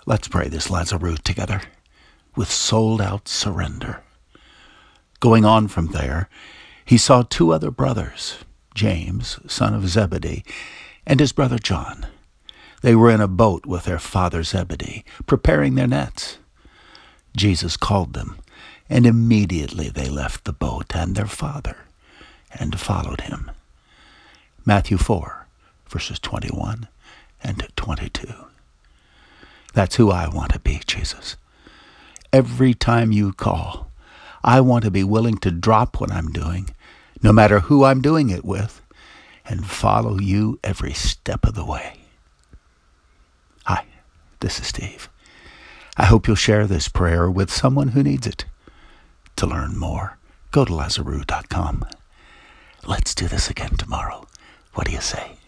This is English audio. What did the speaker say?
Let's pray this Lazarus together with sold-out surrender. Going on from there, he saw two other brothers, James, son of Zebedee, and his brother John. They were in a boat with their father Zebedee, preparing their nets. Jesus called them, and immediately they left the boat and their father and followed him. Matthew 4, verses 21 and 22. That's who I want to be, Jesus. Every time you call, I want to be willing to drop what I'm doing, no matter who I'm doing it with, and follow you every step of the way. Hi, this is Steve. I hope you'll share this prayer with someone who needs it. To learn more, go to Lazarus.com. Let's do this again tomorrow. What do you say?